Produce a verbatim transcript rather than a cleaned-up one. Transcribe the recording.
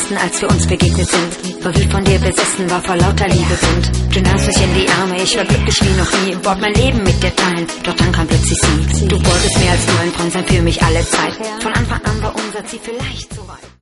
wussten, als wir uns begegnet sind. War wie von dir besessen, war vor lauter Liebe blind. Du nahst mich in die Arme, ich war glücklich wie noch nie. Wollte mein Leben mit dir teilen, doch dann kam plötzlich sie. Du wolltest mehr als nur ein Freund sein für mich alle Zeit. Von Anfang an war unser Ziel vielleicht so weit.